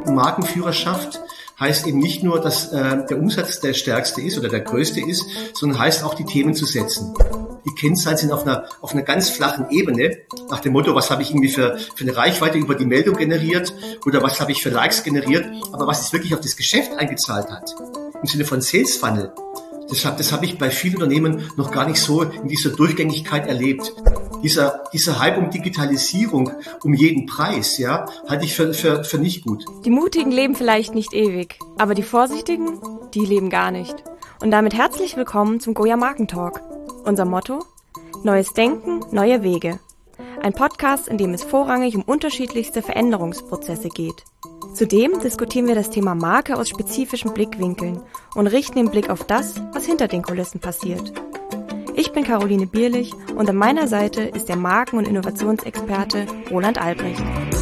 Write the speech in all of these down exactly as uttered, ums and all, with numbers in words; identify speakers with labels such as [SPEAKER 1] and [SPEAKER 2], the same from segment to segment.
[SPEAKER 1] Markenführerschaft heißt eben nicht nur, dass äh, der Umsatz der stärkste ist oder der größte ist, sondern heißt auch, die Themen zu setzen. Die Kennzahlen sind auf einer, auf einer ganz flachen Ebene, nach dem Motto, was habe ich irgendwie für, für eine Reichweite über die Meldung generiert oder was habe ich für Likes generiert, aber was es wirklich auf das Geschäft eingezahlt hat, im Sinne von Sales Funnel, das habe das hab ich bei vielen Unternehmen noch gar nicht so in dieser Durchgängigkeit erlebt. Dieser, dieser Hype um Digitalisierung um jeden Preis, ja, halte ich für, für, für nicht gut.
[SPEAKER 2] Die Mutigen leben vielleicht nicht ewig, aber die Vorsichtigen, die leben gar nicht. Und damit herzlich willkommen zum Goya Markentalk. Unser Motto? Neues Denken, neue Wege. Ein Podcast, in dem es vorrangig um unterschiedlichste Veränderungsprozesse geht. Zudem diskutieren wir das Thema Marke aus spezifischen Blickwinkeln und richten den Blick auf das, was hinter den Kulissen passiert. Ich bin Caroline Bierlich und an meiner Seite ist der Marken- und Innovationsexperte Roland Albrecht.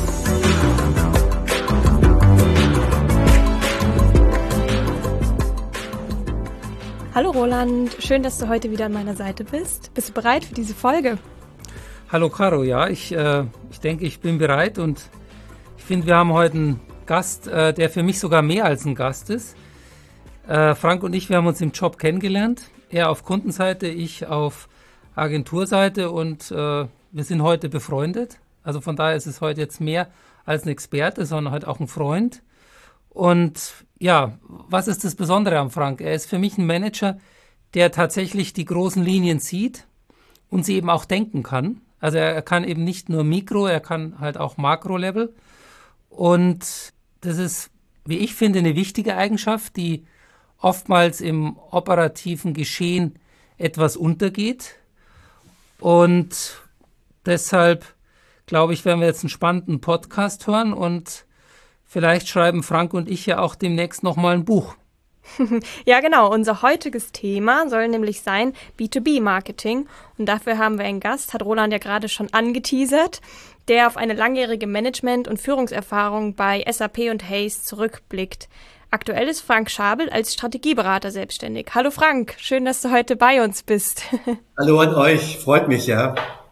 [SPEAKER 2] Hallo Roland, schön, dass du heute wieder an meiner Seite bist. Bist du bereit für diese Folge?
[SPEAKER 3] Hallo Caro, ja, ich, äh, ich denke, ich bin bereit und ich finde, wir haben heute einen Gast, äh, der für mich sogar mehr als ein Gast ist. Äh, Frank und ich, wir haben uns im Job kennengelernt. Er auf Kundenseite, ich auf Agenturseite und äh, wir sind heute befreundet. Also von daher ist es heute jetzt mehr als ein Experte, sondern halt auch ein Freund. Und ja, was ist das Besondere am Frank? Er ist für mich ein Manager, der tatsächlich die großen Linien sieht und sie eben auch denken kann. Also er, er kann eben nicht nur Mikro, er kann halt auch Makro-Level. Und das ist, wie ich finde, eine wichtige Eigenschaft, die oftmals im operativen Geschehen etwas untergeht. Und deshalb, glaube ich, werden wir jetzt einen spannenden Podcast hören und vielleicht schreiben Frank und ich ja auch demnächst nochmal ein Buch.
[SPEAKER 2] Ja, genau. Unser heutiges Thema soll nämlich sein B zwei B Marketing. Und dafür haben wir einen Gast, hat Roland ja gerade schon angeteasert, der auf eine langjährige Management- und Führungserfahrung bei S A P und Hays zurückblickt. Aktuell ist Frank Schabel als Strategieberater selbstständig. Hallo Frank, schön, dass du heute bei uns bist.
[SPEAKER 1] Hallo an euch, freut mich, ja.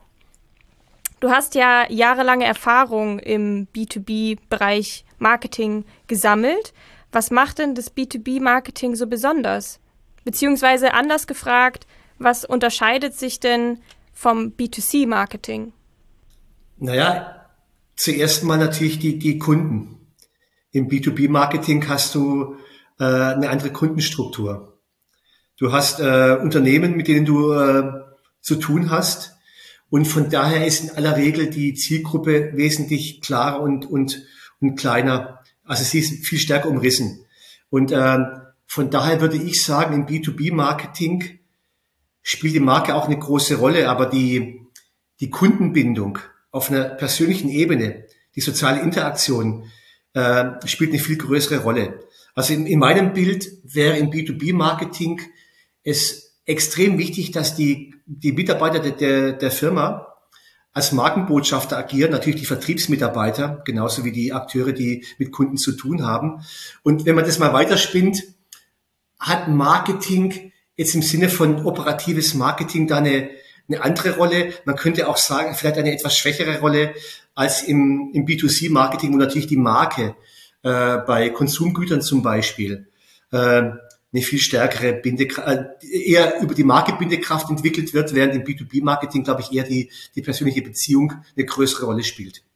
[SPEAKER 2] Du hast ja jahrelange Erfahrung im B zwei B-Bereich Marketing gesammelt. Was macht denn das B zwei B-Marketing so besonders? Beziehungsweise anders gefragt, was unterscheidet sich denn vom B zwei C-Marketing?
[SPEAKER 1] Naja, zuerst mal natürlich die, die Kunden. Im B zwei B-Marketing hast du äh, eine andere Kundenstruktur. Du hast äh, Unternehmen, mit denen du äh, zu tun hast. Und von daher ist in aller Regel die Zielgruppe wesentlich klarer und, und, und kleiner. Also sie ist viel stärker umrissen. Und äh, von daher würde ich sagen, im B zwei B-Marketing spielt die Marke auch eine große Rolle. Aber die, die Kundenbindung auf einer persönlichen Ebene, die soziale Interaktion, äh, spielt eine viel größere Rolle. Also in, in meinem Bild wäre im B zwei B-Marketing es extrem wichtig, dass die, die Mitarbeiter der, der, der Firma als Markenbotschafter agieren, natürlich die Vertriebsmitarbeiter, genauso wie die Akteure, die mit Kunden zu tun haben. Und wenn man das mal weiterspinnt, hat Marketing jetzt im Sinne von operatives Marketing da eine, eine andere Rolle. Man könnte auch sagen, vielleicht eine etwas schwächere Rolle als im, im B zwei C-Marketing, wo natürlich die Marke äh, bei Konsumgütern zum Beispiel äh, eine viel stärkere Bindekraft, eher über die Marke Bindekraft entwickelt wird, während im B zwei B-Marketing, glaube ich, eher die, die persönliche Beziehung eine größere Rolle spielt.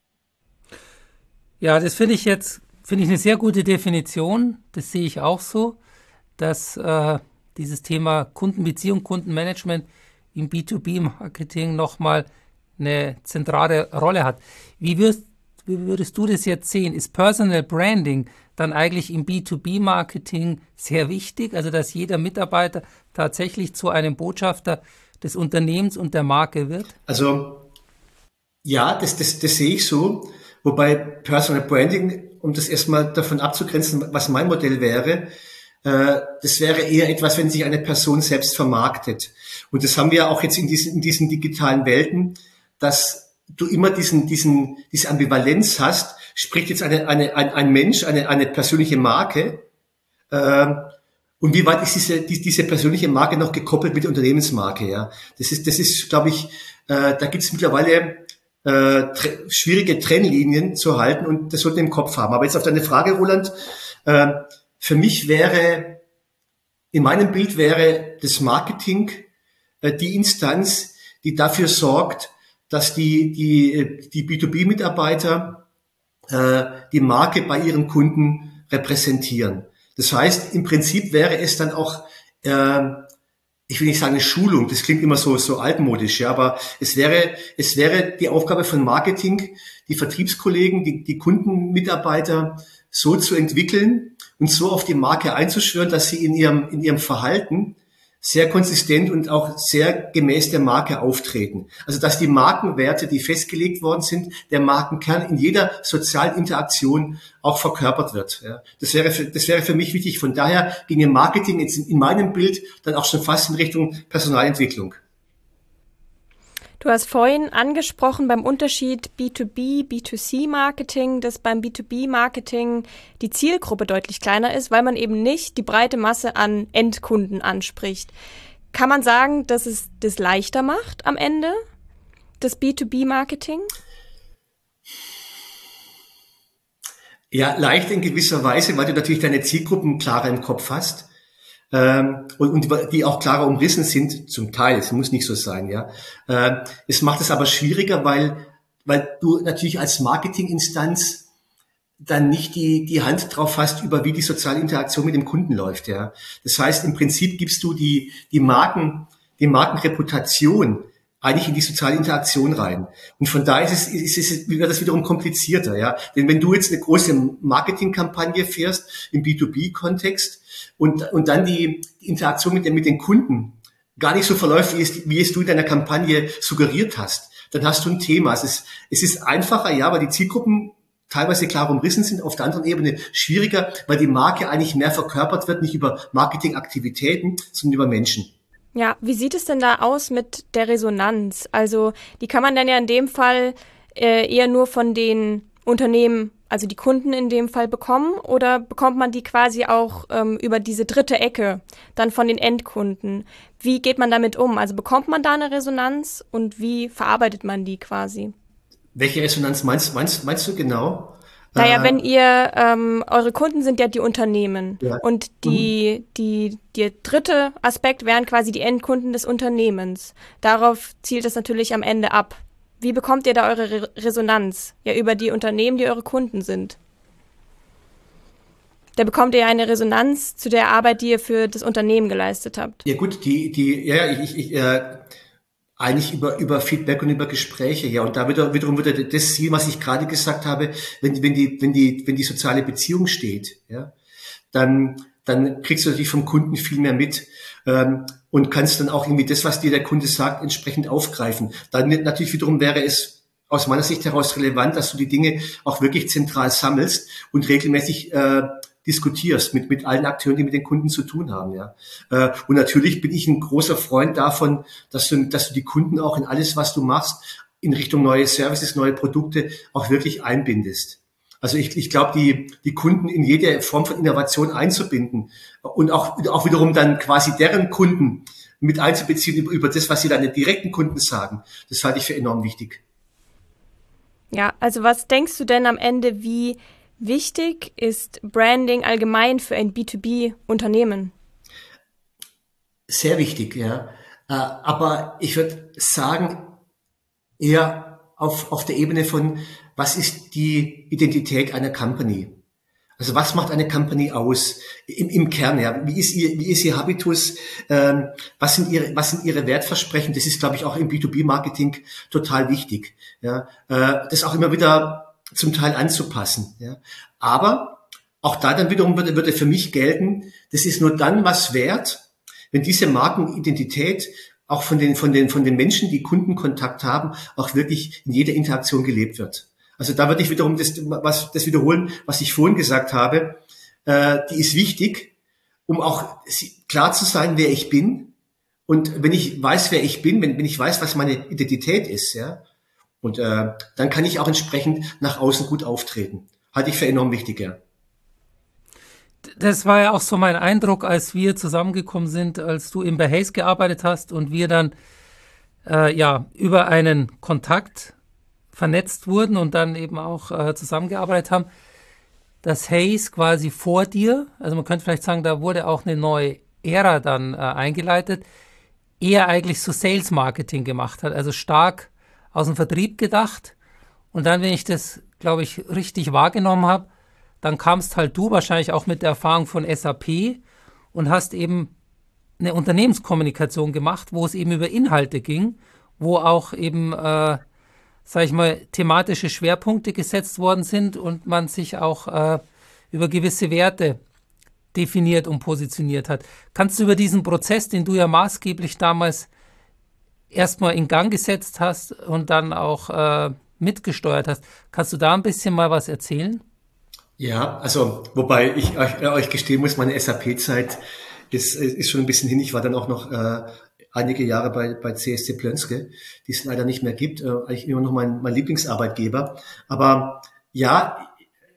[SPEAKER 3] Ja, das finde ich jetzt, finde ich eine sehr gute Definition. Das sehe ich auch so, dass äh, dieses Thema Kundenbeziehung, Kundenmanagement im B zwei B-Marketing nochmal eine zentrale Rolle hat. Wie würdest, wie würdest du das jetzt sehen? Ist Personal Branding dann eigentlich im B zwei B-Marketing sehr wichtig, also dass jeder Mitarbeiter tatsächlich zu einem Botschafter des Unternehmens und der Marke wird?
[SPEAKER 1] Also ja, das, das, das sehe ich so, wobei Personal Branding, um das erstmal davon abzugrenzen, was mein Modell wäre, äh, das wäre eher etwas, wenn sich eine Person selbst vermarktet. Und das haben wir auch jetzt in diesen, in diesen digitalen Welten, dass du immer diesen, diesen, diese Ambivalenz hast, spricht jetzt eine, eine, ein, ein Mensch, eine, eine persönliche Marke, äh, und wie weit ist diese, die, diese persönliche Marke noch gekoppelt mit der Unternehmensmarke, ja? Das ist, das ist, glaube ich, äh, da gibt es mittlerweile äh, tr- schwierige Trennlinien zu halten und das sollte im Kopf haben. Aber jetzt auf deine Frage, Roland, äh, für mich wäre, in meinem Bild wäre das Marketing äh, die Instanz, die dafür sorgt, dass die, die, die B zwei B-Mitarbeiter äh, die Marke bei ihren Kunden repräsentieren. Das heißt, im Prinzip wäre es dann auch, äh, ich will nicht sagen eine Schulung, das klingt immer so so altmodisch, ja, aber es wäre es wäre die Aufgabe von Marketing, die Vertriebskollegen, die die Kundenmitarbeiter so zu entwickeln und so auf die Marke einzuschwören, dass sie in ihrem in ihrem Verhalten sehr konsistent und auch sehr gemäß der Marke auftreten. Also dass die Markenwerte, die festgelegt worden sind, der Markenkern in jeder sozialen Interaktion auch verkörpert wird. Ja, das wäre für, das wäre für mich wichtig. Von daher ginge Marketing jetzt in meinem Bild dann auch schon fast in Richtung Personalentwicklung.
[SPEAKER 2] Du hast vorhin angesprochen beim Unterschied B zwei B, B zwei C Marketing, dass beim B zwei B Marketing die Zielgruppe deutlich kleiner ist, weil man eben nicht die breite Masse an Endkunden anspricht. Kann man sagen, dass es das leichter macht am Ende, das B zwei B Marketing?
[SPEAKER 1] Ja, leicht in gewisser Weise, weil du natürlich deine Zielgruppen klarer im Kopf hast. Ähm, und, und die auch klarer umrissen sind, zum Teil, es muss nicht so sein, ja. Äh, es macht es aber schwieriger, weil, weil du natürlich als Marketinginstanz dann nicht die, die Hand drauf hast, über wie die soziale Interaktion mit dem Kunden läuft, ja. Das heißt, im Prinzip gibst du die, die Marken, die Markenreputation eigentlich in die soziale Interaktion rein. Und von daher ist es, ist es, wird das wiederum komplizierter, ja. Denn wenn du jetzt eine große Marketingkampagne fährst im B zwei B-Kontext und, und dann die, die Interaktion mit den, mit den Kunden gar nicht so verläuft, wie es, wie es du in deiner Kampagne suggeriert hast, dann hast du ein Thema. Es ist, es ist einfacher, ja, weil die Zielgruppen teilweise klar umrissen sind, auf der anderen Ebene schwieriger, weil die Marke eigentlich mehr verkörpert wird, nicht über Marketingaktivitäten, sondern über Menschen.
[SPEAKER 2] Ja, wie sieht es denn da aus mit der Resonanz? Also die kann man dann ja in dem Fall äh, eher nur von den Unternehmen, also die Kunden in dem Fall bekommen, oder bekommt man die quasi auch ähm, über diese dritte Ecke, dann von den Endkunden? Wie geht man damit um? Also bekommt man da eine Resonanz und wie verarbeitet man die quasi?
[SPEAKER 1] Welche Resonanz meinst, meinst, meinst du genau?
[SPEAKER 2] Naja,
[SPEAKER 1] äh,
[SPEAKER 2] wenn ihr, ähm, eure Kunden sind ja die Unternehmen
[SPEAKER 1] ja.
[SPEAKER 2] und die, mhm. die, der dritte Aspekt wären quasi die Endkunden des Unternehmens. Darauf zielt es natürlich am Ende ab. Wie bekommt ihr da eure Re- Resonanz? Ja, über die Unternehmen, die eure Kunden sind. Da bekommt ihr eine Resonanz zu der Arbeit, die ihr für das Unternehmen geleistet habt.
[SPEAKER 1] Ja gut, die, die, ja, ich, ich, äh, eigentlich über, über Feedback und über Gespräche, ja. Und da wieder, wiederum wieder das Ziel, was ich gerade gesagt habe, wenn, wenn die, wenn die, wenn die soziale Beziehung steht, ja, dann, dann kriegst du natürlich vom Kunden viel mehr mit, ähm, und kannst dann auch irgendwie das, was dir der Kunde sagt, entsprechend aufgreifen. Dann natürlich wiederum wäre es aus meiner Sicht heraus relevant, dass du die Dinge auch wirklich zentral sammelst und regelmäßig, äh, diskutierst mit mit allen Akteuren, die mit den Kunden zu tun haben, ja. Äh, und natürlich bin ich ein großer Freund davon, dass du dass du die Kunden auch in alles, was du machst, in Richtung neue Services, neue Produkte auch wirklich einbindest. Also ich ich glaube, die die Kunden in jede Form von Innovation einzubinden und auch auch wiederum dann quasi deren Kunden mit einzubeziehen über, über das, was sie dann den direkten Kunden sagen, das halte ich für enorm wichtig.
[SPEAKER 2] Ja, also was denkst du denn am Ende, wie wichtig ist Branding allgemein für ein B zwei B-Unternehmen?
[SPEAKER 1] Sehr wichtig, ja. Aber ich würde sagen, eher auf, auf der Ebene von, was ist die Identität einer Company? Also was macht eine Company aus im, im Kern? Ja, wie ist ihr, wie ist ihr Habitus? Ähm, was sind ihre, was sind ihre Wertversprechen? Das ist, glaube ich, auch im B zwei B-Marketing total wichtig. Ja, äh, das auch immer wieder zum Teil anzupassen. Ja. Aber auch da dann wiederum würde, würde für mich gelten, das ist nur dann was wert, wenn diese Markenidentität auch von den, von den, von den Menschen, die Kundenkontakt haben, auch wirklich in jeder Interaktion gelebt wird. Also da würde ich wiederum das, was, das wiederholen, was ich vorhin gesagt habe. Äh, die ist wichtig, um auch klar zu sein, wer ich bin. Und wenn ich weiß, wer ich bin, wenn, wenn ich weiß, was meine Identität ist, ja, und äh, dann kann ich auch entsprechend nach außen gut auftreten. Halte ich für enorm wichtig, ja.
[SPEAKER 3] Das war ja auch so mein Eindruck, als wir zusammengekommen sind, als du eben bei Hays gearbeitet hast und wir dann äh, ja über einen Kontakt vernetzt wurden und dann eben auch äh, zusammengearbeitet haben, dass Hays quasi vor dir, also man könnte vielleicht sagen, da wurde auch eine neue Ära dann äh, eingeleitet, eher eigentlich so Sales Marketing gemacht hat, also stark aus dem Vertrieb gedacht. Und dann, wenn ich das, glaube ich, richtig wahrgenommen habe, dann kamst halt du wahrscheinlich auch mit der Erfahrung von S A P und hast eben eine Unternehmenskommunikation gemacht, wo es eben über Inhalte ging, wo auch eben, äh, sag ich mal, thematische Schwerpunkte gesetzt worden sind und man sich auch äh, über gewisse Werte definiert und positioniert hat. Kannst du über diesen Prozess, den du ja maßgeblich damals erstmal in Gang gesetzt hast und dann auch äh, mitgesteuert hast, kannst du da ein bisschen mal was erzählen?
[SPEAKER 1] Ja, also wobei ich euch, äh, euch gestehen muss, meine S A P-Zeit ist, ist schon ein bisschen hin. Ich war dann auch noch äh, einige Jahre bei, bei C S C Plönske, die es leider nicht mehr gibt. Äh, eigentlich immer noch mein, mein Lieblingsarbeitgeber. Aber ja,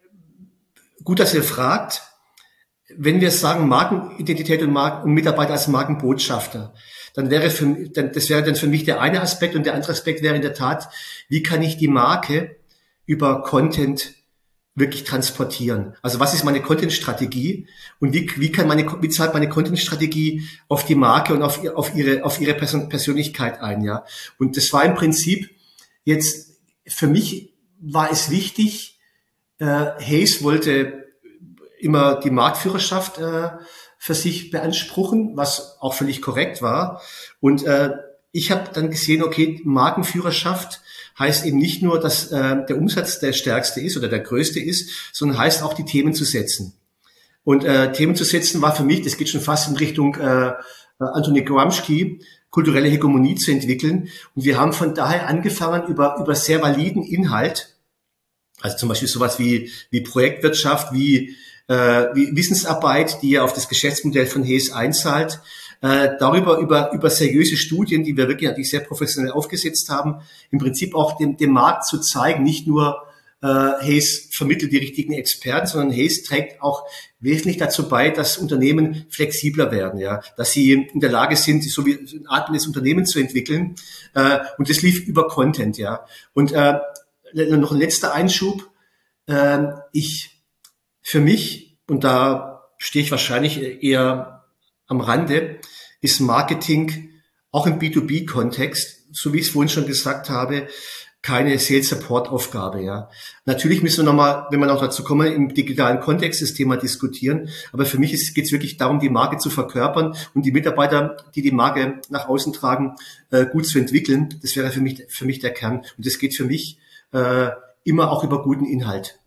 [SPEAKER 1] gut, dass ihr fragt. Wenn wir sagen Markenidentität und, Marken, und Mitarbeiter als Markenbotschafter, dann wäre für, dann, das wäre dann für mich der eine Aspekt, und der andere Aspekt wäre in der Tat, wie kann ich die Marke über Content wirklich transportieren? Also was ist meine Content-Strategie und wie, wie kann meine, wie zahlt meine Content-Strategie auf die Marke und auf, auf ihre, auf ihre Person, Persönlichkeit ein, ja? Und das war im Prinzip jetzt, für mich war es wichtig, äh, Hays wollte immer die Marktführerschaft äh, für sich beanspruchen, was auch völlig korrekt war. Und äh, ich habe dann gesehen, okay, Markenführerschaft heißt eben nicht nur, dass äh, der Umsatz der stärkste ist oder der größte ist, sondern heißt auch, die Themen zu setzen. Und äh, Themen zu setzen war für mich, das geht schon fast in Richtung äh, Antoni Gramsci, kulturelle Hegemonie zu entwickeln. Und wir haben von daher angefangen, über über sehr validen Inhalt, also zum Beispiel sowas wie wie Projektwirtschaft, wie äh, wie Wissensarbeit, die ja auf das Geschäftsmodell von Hays einzahlt, äh, darüber über über seriöse Studien, die wir wirklich natürlich sehr professionell aufgesetzt haben, im Prinzip auch dem, dem Markt zu zeigen, nicht nur äh, Hays vermittelt die richtigen Experten, sondern Hays trägt auch wesentlich dazu bei, dass Unternehmen flexibler werden, ja, dass sie in der Lage sind, so wie ein atmendes Unternehmen zu entwickeln, äh, und das lief über Content, ja. Und äh, noch ein letzter Einschub, äh, ich Für mich, und da stehe ich wahrscheinlich eher am Rande, ist Marketing auch im B zwei B-Kontext, so wie ich es vorhin schon gesagt habe, keine Sales-Support-Aufgabe. Ja, natürlich müssen wir nochmal, wenn wir noch dazu kommen, im digitalen Kontext das Thema diskutieren. Aber für mich geht es wirklich darum, die Marke zu verkörpern und die Mitarbeiter, die die Marke nach außen tragen, äh, gut zu entwickeln. Das wäre für mich für mich der Kern. Und das geht für mich äh, immer auch über guten Inhalt.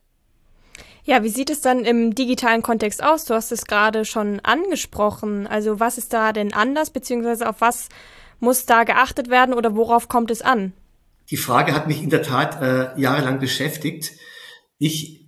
[SPEAKER 2] Ja, wie sieht es dann im digitalen Kontext aus? Du hast es gerade schon angesprochen. Also was ist da denn anders, beziehungsweise auf was muss da geachtet werden oder worauf kommt es an?
[SPEAKER 1] Die Frage hat mich in der Tat äh, jahrelang beschäftigt. Ich,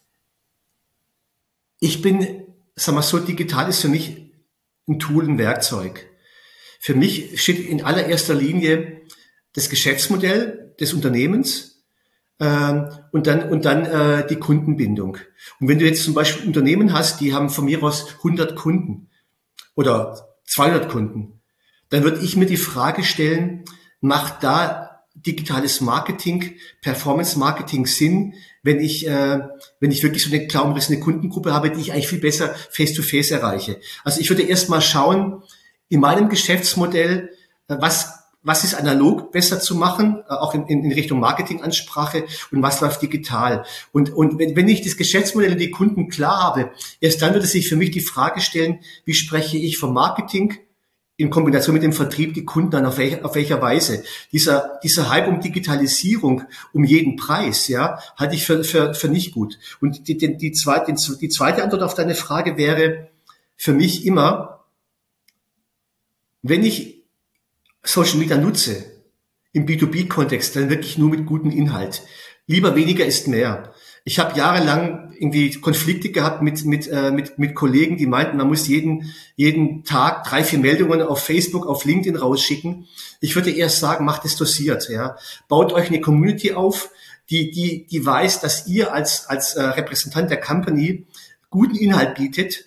[SPEAKER 1] ich bin, sag mal so, digital ist für mich ein Tool, ein Werkzeug. Für mich steht in allererster Linie das Geschäftsmodell des Unternehmens, und dann und dann äh, die Kundenbindung. Und wenn du jetzt zum Beispiel Unternehmen hast, die haben von mir aus hundert Kunden oder zweihundert Kunden, dann würde ich mir die Frage stellen, macht da digitales Marketing, Performance Marketing Sinn, wenn ich äh, wenn ich wirklich so eine klar umrissene Kundengruppe habe, die ich eigentlich viel besser face-to-face erreiche. Also ich würde erst mal schauen, in meinem Geschäftsmodell, äh, was Was ist analog besser zu machen, auch in, in Richtung Marketingansprache, und was läuft digital? Und, und wenn, wenn ich das Geschäftsmodell und die Kunden klar habe, erst dann würde sich für mich die Frage stellen, wie spreche ich vom Marketing in Kombination mit dem Vertrieb die Kunden an, auf welcher, auf welcher Weise? Dieser, dieser Hype um Digitalisierung um jeden Preis, ja, halte ich für, für, für nicht gut. Und die, die, die, zweite, die zweite Antwort auf deine Frage wäre für mich immer, wenn ich Social Media nutze, im B zwei B-Kontext, dann wirklich nur mit gutem Inhalt. Lieber weniger ist mehr. Ich habe jahrelang irgendwie Konflikte gehabt mit mit äh, mit mit Kollegen, die meinten, man muss jeden jeden Tag drei, vier Meldungen auf Facebook, auf LinkedIn rausschicken. Ich würde eher sagen, macht es dosiert. Ja, baut euch eine Community auf, die die die weiß, dass ihr als als äh, Repräsentant der Company guten Inhalt bietet,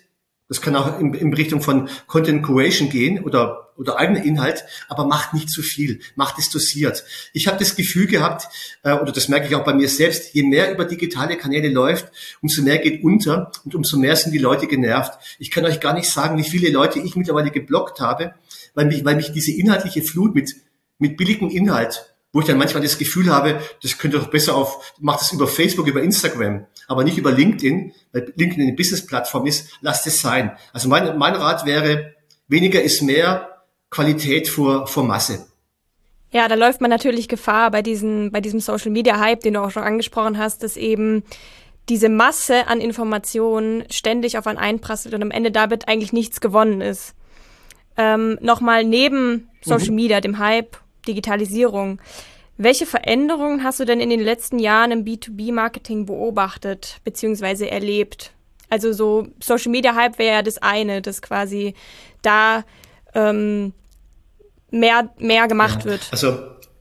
[SPEAKER 1] Das kann auch in, in Richtung von Content Curation gehen oder oder eigener Inhalt, aber macht nicht zu viel, macht es dosiert. Ich habe das Gefühl gehabt, äh, oder das merke ich auch bei mir selbst, je mehr über digitale Kanäle läuft, umso mehr geht unter und umso mehr sind die Leute genervt. Ich kann euch gar nicht sagen, wie viele Leute ich mittlerweile geblockt habe, weil mich, weil mich diese inhaltliche Flut mit mit billigem Inhalt, wo ich dann manchmal das Gefühl habe, das könnte doch besser auf, macht das über Facebook, über Instagram, aber nicht über LinkedIn, weil LinkedIn eine Business-Plattform ist, lasst es sein. Also mein, mein Rat wäre, weniger ist mehr, Qualität vor, vor Masse.
[SPEAKER 2] Ja, da läuft man natürlich Gefahr bei diesen, bei diesem Social-Media-Hype, den du auch schon angesprochen hast, dass eben diese Masse an Informationen ständig auf einen einprasselt und am Ende damit eigentlich nichts gewonnen ist. Ähm, nochmal neben Social Media, dem Hype, Digitalisierung. Welche Veränderungen hast du denn in den letzten Jahren im B zwei B Marketing beobachtet bzw. erlebt? Also so Social Media Hype wäre ja das eine, dass quasi da ähm, mehr, mehr gemacht
[SPEAKER 1] ja,
[SPEAKER 2] wird.
[SPEAKER 1] Also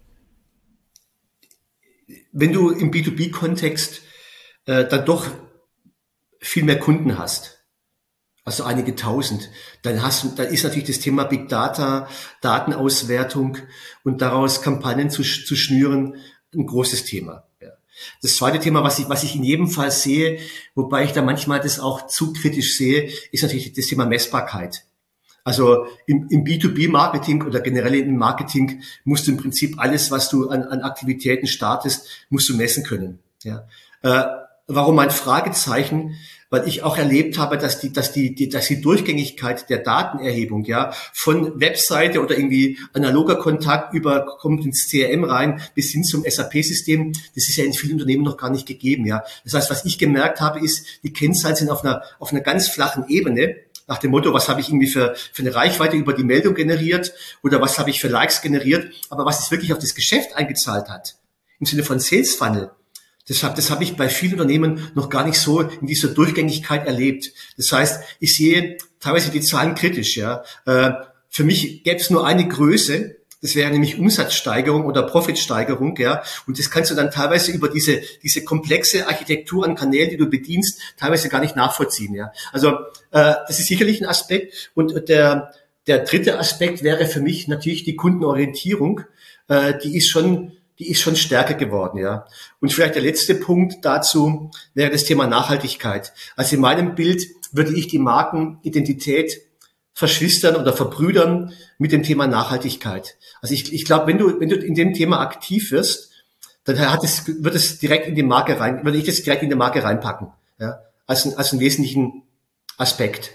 [SPEAKER 1] wenn du im B zwei B Kontext äh, dann doch viel mehr Kunden hast, also einige tausend, dann hast du, dann ist natürlich das Thema Big Data, Datenauswertung und daraus Kampagnen zu, zu schnüren ein großes Thema. Ja. Das zweite Thema, was ich, was ich in jedem Fall sehe, wobei ich da manchmal das auch zu kritisch sehe, ist natürlich das Thema Messbarkeit. Also im, im B zwei B Marketing oder generell im Marketing musst du im Prinzip alles, was du an, an Aktivitäten startest, musst du messen können. Ja. Äh, warum ein Fragezeichen? Weil ich auch erlebt habe, dass die, dass die, die, dass die Durchgängigkeit der Datenerhebung, ja, von Webseite oder irgendwie analoger Kontakt über, kommt ins C R M rein, bis hin zum S A P-System, das ist ja in vielen Unternehmen noch gar nicht gegeben, ja. Das heißt, was ich gemerkt habe, ist, die Kennzahlen sind auf einer, auf einer ganz flachen Ebene, nach dem Motto, was habe ich irgendwie für, für eine Reichweite über die Meldung generiert oder was habe ich für Likes generiert, aber was es wirklich auf das Geschäft eingezahlt hat, im Sinne von Sales Funnel, Das habe das hab ich bei vielen Unternehmen noch gar nicht so in dieser Durchgängigkeit erlebt. Das heißt, ich sehe teilweise die Zahlen kritisch. Ja. Äh, für mich gäbe es nur eine Größe, das wäre nämlich Umsatzsteigerung oder Profitsteigerung. Ja. Und das kannst du dann teilweise über diese diese komplexe Architektur an Kanälen, die du bedienst, teilweise gar nicht nachvollziehen. Ja. Also äh, das ist sicherlich ein Aspekt. Und der der dritte Aspekt wäre für mich natürlich die Kundenorientierung. Äh, die ist schon die ist schon stärker geworden, ja. Und vielleicht der letzte Punkt dazu wäre das Thema Nachhaltigkeit. Also in meinem Bild würde ich die Markenidentität verschwistern oder verbrüdern mit dem Thema Nachhaltigkeit. Also ich, ich glaube, wenn du, wenn du in dem Thema aktiv wirst, dann hat es, wird es direkt in die Marke rein, würde ich das direkt in die Marke reinpacken, ja. Als, ein, als einen wesentlichen Aspekt.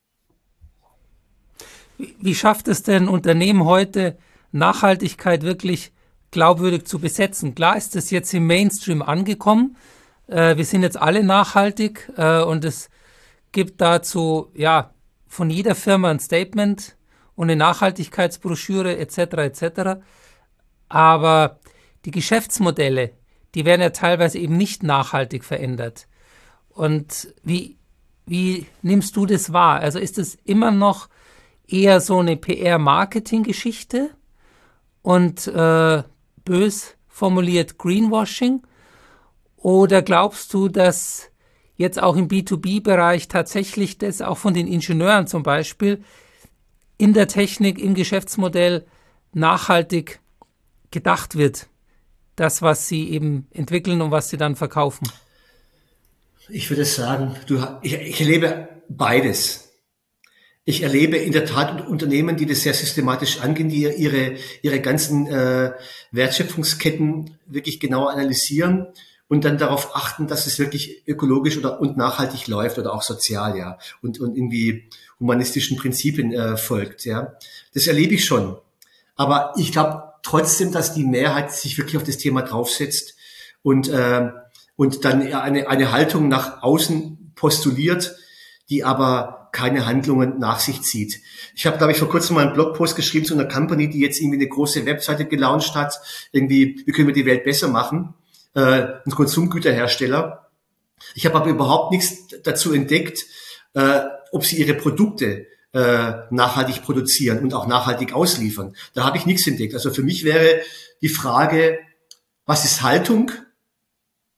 [SPEAKER 3] Wie, wie schafft es denn Unternehmen heute, Nachhaltigkeit wirklich glaubwürdig zu besetzen? Klar ist das jetzt im Mainstream angekommen. Äh, wir sind jetzt alle nachhaltig äh, und es gibt dazu ja von jeder Firma ein Statement und eine Nachhaltigkeitsbroschüre et cetera et cetera. Aber die Geschäftsmodelle, die werden ja teilweise eben nicht nachhaltig verändert. Und wie, wie nimmst du das wahr? Also ist es immer noch eher so eine P R-Marketing-Geschichte und äh, bös formuliert Greenwashing? Oder glaubst du, dass jetzt auch im B zwei B-Bereich tatsächlich das auch von den Ingenieuren zum Beispiel in der Technik, im Geschäftsmodell nachhaltig gedacht wird? Das, was sie eben entwickeln und was sie dann verkaufen?
[SPEAKER 1] Ich würde sagen, du, ich, ich erlebe beides. Ich erlebe in der Tat Unternehmen, die das sehr systematisch angehen, die ihre ihre ganzen äh, Wertschöpfungsketten wirklich genau analysieren und dann darauf achten, dass es wirklich ökologisch oder und nachhaltig läuft oder auch sozial, ja, und und irgendwie humanistischen Prinzipien äh, folgt, ja. Das erlebe ich schon. Aber ich glaube trotzdem, dass die Mehrheit sich wirklich auf das Thema draufsetzt und äh, und dann eine eine Haltung nach außen postuliert, die aber keine Handlungen nach sich zieht. Ich habe, glaube ich, vor kurzem mal einen Blogpost geschrieben zu einer Company, die jetzt irgendwie eine große Webseite gelauncht hat. Irgendwie, wie können wir die Welt besser machen? Äh, ein Konsumgüterhersteller. Ich habe aber überhaupt nichts dazu entdeckt, äh, ob sie ihre Produkte äh, nachhaltig produzieren und auch nachhaltig ausliefern. Da habe ich nichts entdeckt. Also für mich wäre die Frage, was ist Haltung? Die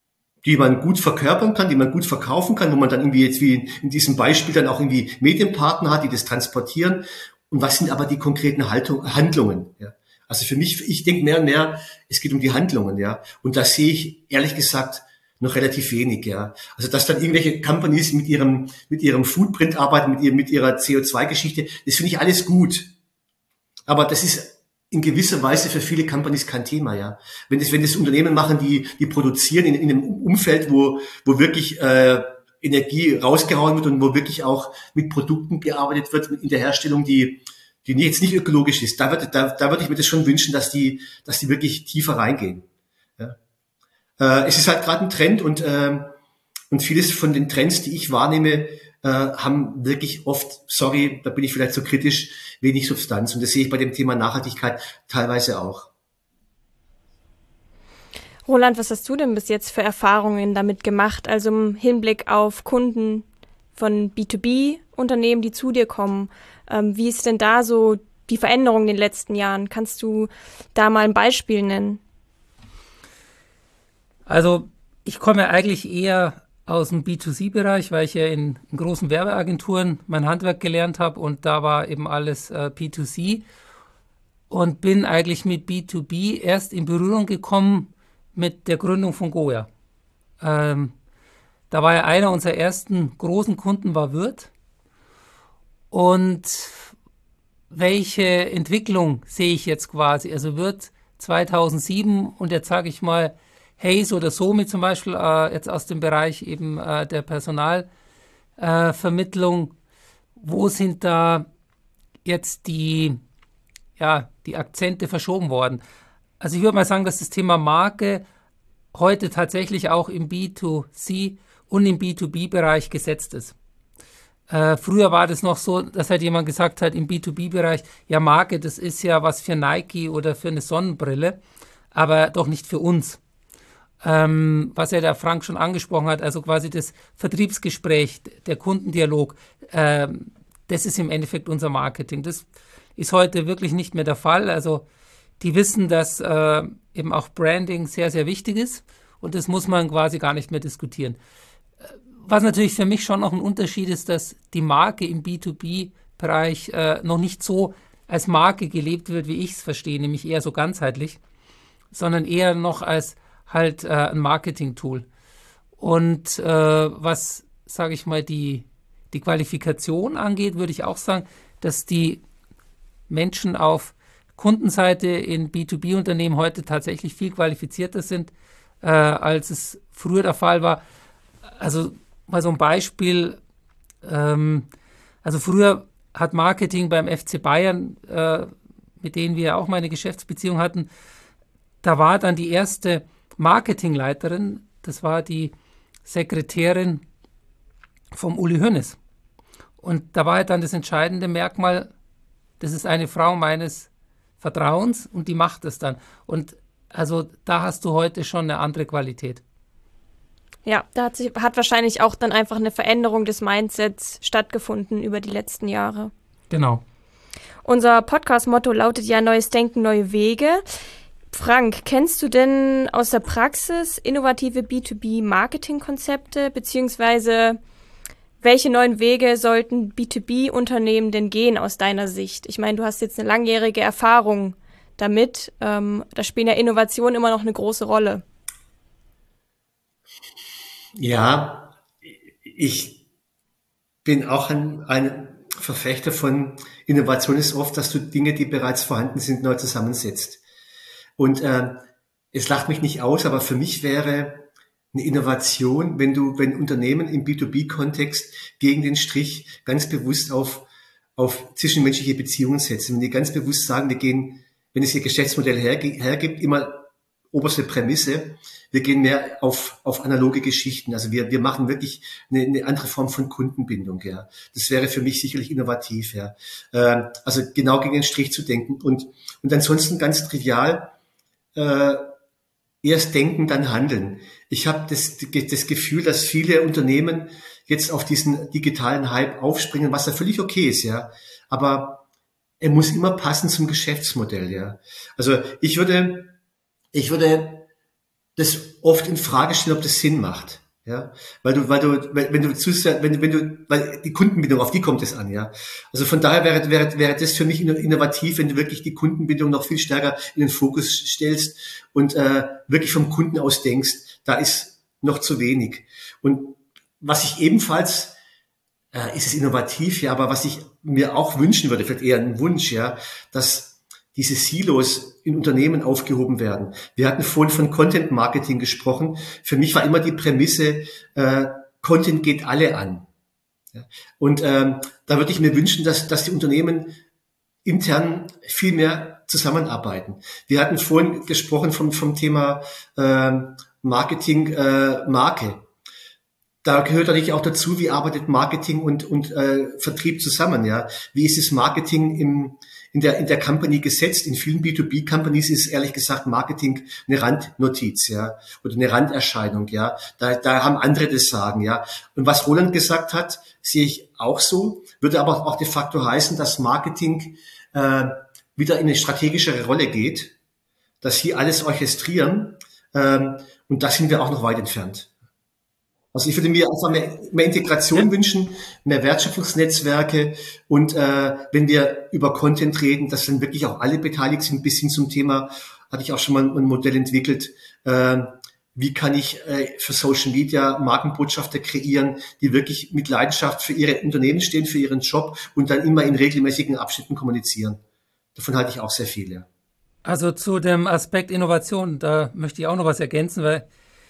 [SPEAKER 1] die man gut verkörpern kann, die man gut verkaufen kann, wo man dann irgendwie jetzt wie in diesem Beispiel dann auch irgendwie Medienpartner hat, die das transportieren. Und was sind aber die konkreten Haltung, Handlungen? Ja? Also für mich, ich denke mehr und mehr, es geht um die Handlungen, ja. Und da sehe ich ehrlich gesagt noch relativ wenig, ja. Also dass dann irgendwelche Companies mit ihrem mit ihrem Footprint arbeiten, mit, ihr, mit ihrer C O zwei Geschichte, das finde ich alles gut. Aber das ist in gewisser Weise für viele Companies kein Thema, ja. Wenn das, wenn das Unternehmen machen, die, die produzieren in, in einem Umfeld, wo, wo wirklich äh, Energie rausgehauen wird und wo wirklich auch mit Produkten gearbeitet wird in der Herstellung, die, die jetzt nicht ökologisch ist, da würde, da, da würde ich mir das schon wünschen, dass die, dass die wirklich tiefer reingehen. Ja. Äh, es ist halt gerade ein Trend und äh, und vieles von den Trends, die ich wahrnehme, äh, haben wirklich oft, sorry, da bin ich vielleicht so kritisch, wenig Substanz. Und das sehe ich bei dem Thema Nachhaltigkeit teilweise auch.
[SPEAKER 2] Roland, was hast du denn bis jetzt für Erfahrungen damit gemacht? Also im Hinblick auf Kunden von B zwei B-Unternehmen, die zu dir kommen. Ähm, wie ist denn da so die Veränderung in den letzten Jahren? Kannst du da mal ein Beispiel nennen?
[SPEAKER 3] Also ich komme eigentlich eher aus dem B zwei C-Bereich, weil ich ja in, in großen Werbeagenturen mein Handwerk gelernt habe und da war eben alles äh, B zwei C und bin eigentlich mit B zwei B erst in Berührung gekommen mit der Gründung von Goya. Ähm, da war ja einer unserer ersten großen Kunden war Würth und welche Entwicklung sehe ich jetzt quasi? Also Würth zweitausendsieben und jetzt sage ich mal Hayes oder Somi zum Beispiel, äh, jetzt aus dem Bereich eben äh, der Personalvermittlung. Äh, Wo sind da jetzt die, ja, die Akzente verschoben worden? Also ich würde mal sagen, dass das Thema Marke heute tatsächlich auch im B zwei C und im B zwei B-Bereich gesetzt ist. Äh, früher war das noch so, dass halt jemand gesagt hat, im B zwei B-Bereich, ja Marke, das ist ja was für Nike oder für eine Sonnenbrille, aber doch nicht für uns. Ähm, was ja der Frank schon angesprochen hat, also quasi das Vertriebsgespräch, der Kundendialog, ähm, das ist im Endeffekt unser Marketing. Das ist heute wirklich nicht mehr der Fall. Also die wissen, dass äh, eben auch Branding sehr, sehr wichtig ist und das muss man quasi gar nicht mehr diskutieren. Was natürlich für mich schon noch ein Unterschied ist, dass die Marke im B zwei B-Bereich äh, noch nicht so als Marke gelebt wird, wie ich es verstehe, nämlich eher so ganzheitlich, sondern eher noch als halt äh, ein Marketing-Tool. Und äh, was, sage ich mal, die, die Qualifikation angeht, würde ich auch sagen, dass die Menschen auf Kundenseite in B zwei B-Unternehmen heute tatsächlich viel qualifizierter sind, äh, als es früher der Fall war. Also mal so ein Beispiel, ähm, also früher hat Marketing beim F C Bayern, äh, mit denen wir auch mal eine Geschäftsbeziehung hatten, da war dann die erste Marketingleiterin, das war die Sekretärin vom Uli Hoeneß. Und da war halt dann das entscheidende Merkmal, das ist eine Frau meines Vertrauens und die macht es dann. Und also da hast du heute schon eine andere Qualität.
[SPEAKER 2] Ja, da hat, sich, hat wahrscheinlich auch dann einfach eine Veränderung des Mindsets stattgefunden über die letzten Jahre.
[SPEAKER 3] Genau.
[SPEAKER 2] Unser Podcast-Motto lautet ja Neues Denken, neue Wege. Frank, kennst du denn aus der Praxis innovative B zwei B-Marketing-Konzepte, beziehungsweise welche neuen Wege sollten B zwei B-Unternehmen denn gehen aus deiner Sicht? Ich meine, du hast jetzt eine langjährige Erfahrung damit. Ähm, da spielen ja Innovationen immer noch eine große Rolle.
[SPEAKER 1] Ja, ich bin auch ein, ein Verfechter von Innovation ist oft, dass du Dinge, die bereits vorhanden sind, neu zusammensetzt. Und äh, es lacht mich nicht aus, aber für mich wäre eine Innovation, wenn du, wenn Unternehmen im B zwei B-Kontext gegen den Strich ganz bewusst auf auf zwischenmenschliche Beziehungen setzen. Wenn die ganz bewusst sagen, wir gehen, wenn es ihr Geschäftsmodell herg- hergibt, immer oberste Prämisse, wir gehen mehr auf auf analoge Geschichten. Also wir wir machen wirklich eine, eine andere Form von Kundenbindung. Ja, das wäre für mich sicherlich innovativ. Ja, äh, also genau gegen den Strich zu denken und und ansonsten ganz trivial. Äh, erst denken, dann handeln. Ich habe das, das Gefühl, dass viele Unternehmen jetzt auf diesen digitalen Hype aufspringen, was ja völlig okay ist, ja. Aber er muss immer passen zum Geschäftsmodell, ja. Also ich würde, ich würde das oft in Frage stellen, ob das Sinn macht. Ja, weil du, weil du, wenn du zu sehr, wenn, wenn du, weil die Kundenbindung, auf die kommt es an, ja. Also von daher wäre, wäre, wäre das für mich innovativ, wenn du wirklich die Kundenbindung noch viel stärker in den Fokus stellst und äh, wirklich vom Kunden aus denkst, da ist noch zu wenig. Und was ich ebenfalls, äh, ist es innovativ, ja, aber was ich mir auch wünschen würde, vielleicht eher ein Wunsch, ja, dass diese Silos in Unternehmen aufgehoben werden. Wir hatten vorhin von Content Marketing gesprochen. Für mich war immer die Prämisse, äh, Content geht alle an. Ja. Und ähm, da würde ich mir wünschen, dass, dass die Unternehmen intern viel mehr zusammenarbeiten. Wir hatten vorhin gesprochen vom, vom Thema äh, Marketing, äh, Marke. Da gehört natürlich auch dazu, wie arbeitet Marketing und, und äh, Vertrieb zusammen. Ja, wie ist das Marketing im in der in der Company gesetzt? In vielen B zwei B Companies ist ehrlich gesagt Marketing eine Randnotiz, ja, oder eine Randerscheinung, ja. Da da haben andere das Sagen, ja. Und was Roland gesagt hat, sehe ich auch so, würde aber auch de facto heißen, dass Marketing äh, wieder in eine strategischere Rolle geht, dass sie alles orchestrieren, ähm, und da sind wir auch noch weit entfernt. Also ich würde mir einfach mehr, mehr Integration ja. wünschen, mehr Wertschöpfungsnetzwerke und äh, wenn wir über Content reden, dass dann wirklich auch alle beteiligt sind, bis hin zum Thema, hatte ich auch schon mal ein Modell entwickelt, äh, wie kann ich äh, für Social Media Markenbotschafter kreieren, die wirklich mit Leidenschaft für ihre Unternehmen stehen, für ihren Job und dann immer in regelmäßigen Abschnitten kommunizieren. Davon halte ich auch sehr viel, ja.
[SPEAKER 3] Also zu dem Aspekt Innovation, da möchte ich auch noch was ergänzen, weil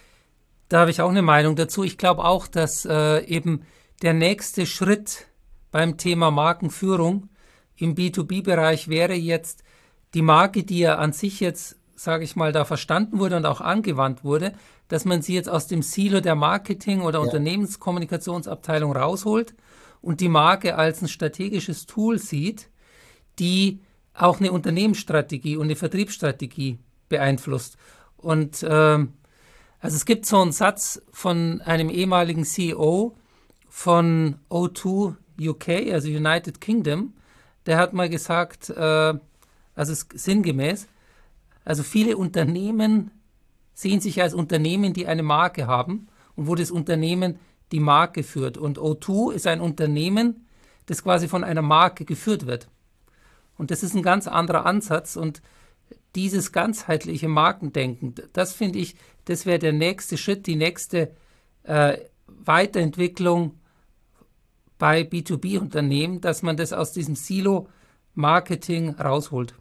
[SPEAKER 3] da habe ich auch eine Meinung dazu. Ich glaube auch, dass äh, eben der nächste Schritt beim Thema Markenführung im B zwei B-Bereich wäre jetzt die Marke, die ja an sich jetzt, sage ich mal, da verstanden wurde und auch angewandt wurde, dass man sie jetzt aus dem Silo der Marketing- oder ja. Unternehmenskommunikationsabteilung rausholt und die Marke als ein strategisches Tool sieht, die auch eine Unternehmensstrategie und eine Vertriebsstrategie beeinflusst. Und ähm, also es gibt so einen Satz von einem ehemaligen C E O von O zwei U K, also United Kingdom, der hat mal gesagt, äh, also sinngemäß, also viele Unternehmen sehen sich als Unternehmen, die eine Marke haben und wo das Unternehmen die Marke führt. Und O zwei ist ein Unternehmen, das quasi von einer Marke geführt wird. Und das ist ein ganz anderer Ansatz und dieses ganzheitliche Markendenken, das finde ich, das wäre der nächste Schritt, die nächste äh, Weiterentwicklung bei B zwei B-Unternehmen, dass man das aus diesem Silo-Marketing rausholt.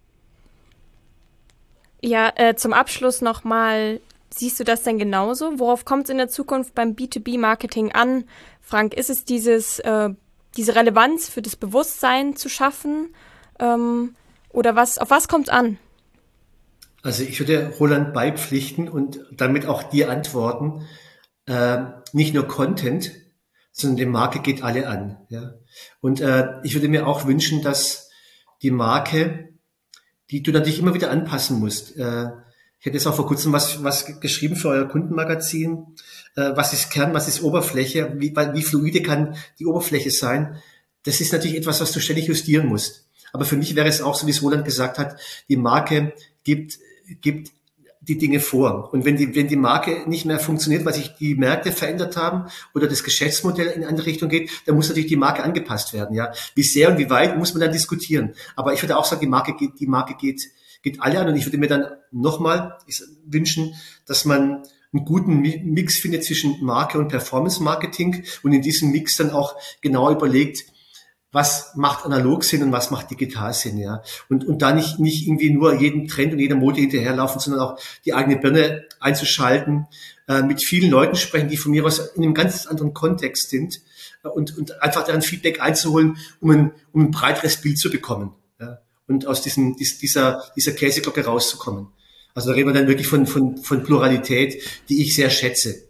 [SPEAKER 2] Ja, äh, zum Abschluss nochmal, siehst du das denn genauso? Worauf kommt es in der Zukunft beim B zwei B-Marketing an? Frank, ist es dieses, äh, diese Relevanz für das Bewusstsein zu schaffen? Ähm, oder was, auf was kommt es an?
[SPEAKER 1] Also ich würde Roland beipflichten und damit auch dir antworten, äh, nicht nur Content, sondern die Marke geht alle an. Ja? Und äh, ich würde mir auch wünschen, dass die Marke, die du natürlich immer wieder anpassen musst, äh, ich hätte jetzt auch vor kurzem was, was geschrieben für euer Kundenmagazin, äh, was ist Kern, was ist Oberfläche, wie, wie fluide kann die Oberfläche sein, das ist natürlich etwas, was du ständig justieren musst. Aber für mich wäre es auch so, wie es Roland gesagt hat, die Marke gibt, gibt die Dinge vor. Und wenn die, wenn die Marke nicht mehr funktioniert, weil sich die Märkte verändert haben oder das Geschäftsmodell in eine andere Richtung geht, dann muss natürlich die Marke angepasst werden, ja. Wie sehr und wie weit muss man dann diskutieren. Aber ich würde auch sagen, die Marke geht, die Marke geht, geht alle an. Und ich würde mir dann nochmal wünschen, dass man einen guten Mix findet zwischen Marke und Performance Marketing und in diesem Mix dann auch genau überlegt, was macht analog Sinn und was macht digital Sinn, ja. Und, und da nicht, nicht irgendwie nur jeden Trend und jeder Mode hinterherlaufen, sondern auch die eigene Birne einzuschalten, äh, mit vielen Leuten sprechen, die von mir aus in einem ganz anderen Kontext sind, äh, und, und einfach deren Feedback einzuholen, um ein, um ein breiteres Bild zu bekommen, ja. Und aus diesem, dieser, dieser Käseglocke rauszukommen. Also da reden wir dann wirklich von, von, von Pluralität, die ich sehr schätze.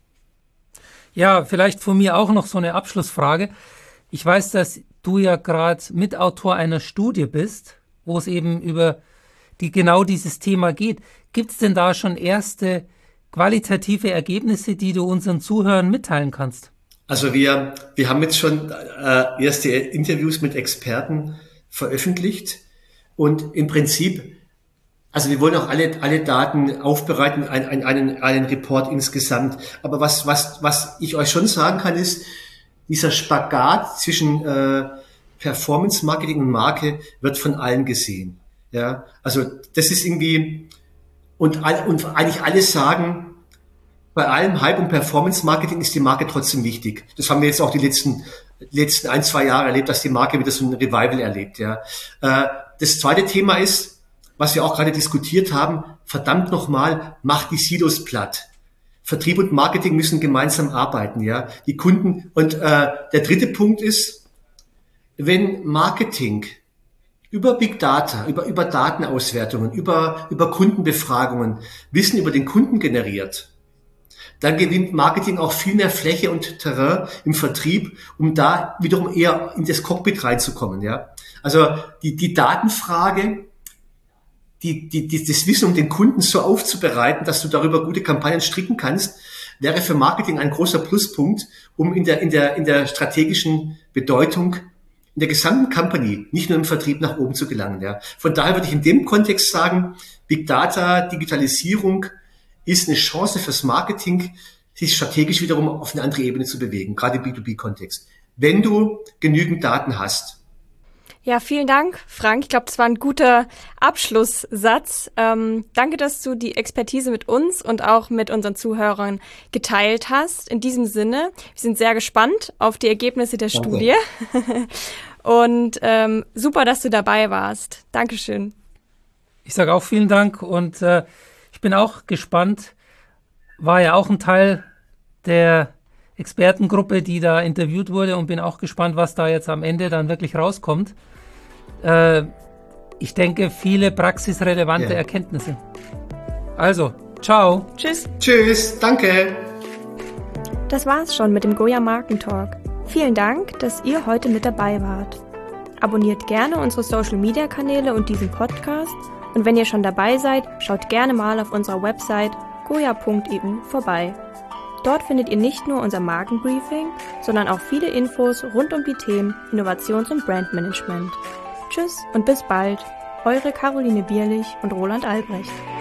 [SPEAKER 3] Ja, vielleicht von mir auch noch so eine Abschlussfrage. Ich weiß, dass du ja gerade Mitautor einer Studie bist, wo es eben über die genau dieses Thema geht. Gibt es denn da schon erste qualitative Ergebnisse, die du unseren Zuhörern mitteilen kannst?
[SPEAKER 1] Also wir, wir haben jetzt schon äh, erste Interviews mit Experten veröffentlicht und im Prinzip Also wir wollen auch alle, alle Daten aufbereiten, einen, einen, einen Report insgesamt. Aber was, was, was ich euch schon sagen kann, ist, dieser Spagat zwischen äh, Performance Marketing und Marke wird von allen gesehen. Ja, also das ist irgendwie, und, all, und eigentlich alle sagen, bei allem Hype und Performance Marketing ist die Marke trotzdem wichtig. Das haben wir jetzt auch die letzten, letzten ein, zwei Jahre erlebt, dass die Marke wieder so ein Revival erlebt. Ja. Äh, das zweite Thema ist, was wir auch gerade diskutiert haben, verdammt nochmal, macht die Silos platt. Vertrieb und Marketing müssen gemeinsam arbeiten, ja. Die Kunden, und äh, der dritte Punkt ist, wenn Marketing über Big Data, über, über Datenauswertungen, über, über Kundenbefragungen Wissen über den Kunden generiert, dann gewinnt Marketing auch viel mehr Fläche und Terrain im Vertrieb, um da wiederum eher in das Cockpit reinzukommen, ja. Also die, die Datenfrage, Die, die, die, das Wissen um den Kunden so aufzubereiten, dass du darüber gute Kampagnen stricken kannst, wäre für Marketing ein großer Pluspunkt, um in der, in der, in der strategischen Bedeutung in der gesamten Company, nicht nur im Vertrieb, nach oben zu gelangen. Ja. Von daher würde ich in dem Kontext sagen, Big Data, Digitalisierung ist eine Chance fürs Marketing, sich strategisch wiederum auf eine andere Ebene zu bewegen, gerade im B zwei B-Kontext. Wenn du genügend Daten hast.
[SPEAKER 2] Ja, vielen Dank, Frank. Ich glaube, das war ein guter Abschlusssatz. Ähm, danke, dass du die Expertise mit uns und auch mit unseren Zuhörern geteilt hast. In diesem Sinne, wir sind sehr gespannt auf die Ergebnisse der
[SPEAKER 1] Danke.
[SPEAKER 2] Studie. Und ähm, super, dass du dabei warst. Dankeschön.
[SPEAKER 3] Ich sage auch vielen Dank und äh, ich bin auch gespannt. War ja auch ein Teil der Expertengruppe, die da interviewt wurde, und bin auch gespannt, was da jetzt am Ende dann wirklich rauskommt. Äh, ich denke, viele praxisrelevante
[SPEAKER 1] Ja.
[SPEAKER 3] Erkenntnisse. Also, ciao.
[SPEAKER 2] Tschüss.
[SPEAKER 1] Tschüss, danke.
[SPEAKER 2] Das war's schon mit dem Goya Markentalk. Vielen Dank, dass ihr heute mit dabei wart. Abonniert gerne unsere Social-Media-Kanäle und diesen Podcast. Und wenn ihr schon dabei seid, schaut gerne mal auf unserer Website goya punkt e u vorbei. Dort findet ihr nicht nur unser Markenbriefing, sondern auch viele Infos rund um die Themen Innovations- und Brandmanagement. Tschüss und bis bald, eure Caroline Bierlich und Roland Albrecht.